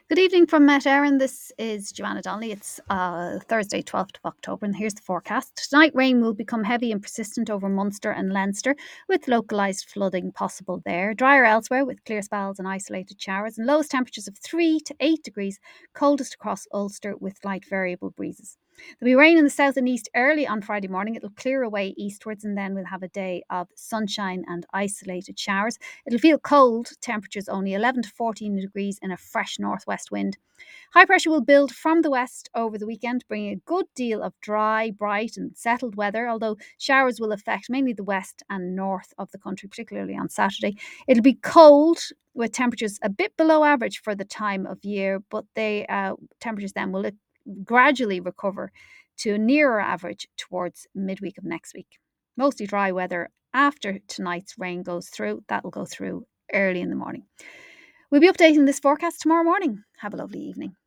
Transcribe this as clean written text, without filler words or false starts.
Good evening from Met Erin. This is Joanna Donnelly. It's Thursday, 12th of October, and here's the forecast. Tonight, rain will become heavy and persistent over Munster and Leinster, with localised flooding possible there. Drier elsewhere, with clear spells and isolated showers, and lowest temperatures of 3 to 8 degrees, coldest across Ulster, with light variable breezes. There'll be rain in the south and east early on Friday morning. It'll clear away eastwards, and then we'll have a day of sunshine and isolated showers. It'll feel cold, temperatures only 11 to 14 degrees in a fresh northwest wind. High pressure will build from the west over the weekend, bringing a good deal of dry, bright, and settled weather, although showers will affect mainly the west and north of the country, particularly on Saturday. It'll be cold, with temperatures a bit below average for the time of year, but temperatures then will gradually recover to nearer average towards midweek of next week. Mostly dry weather after tonight's rain goes through. That'll go through early in the morning. We'll be updating this forecast tomorrow morning. Have a lovely evening.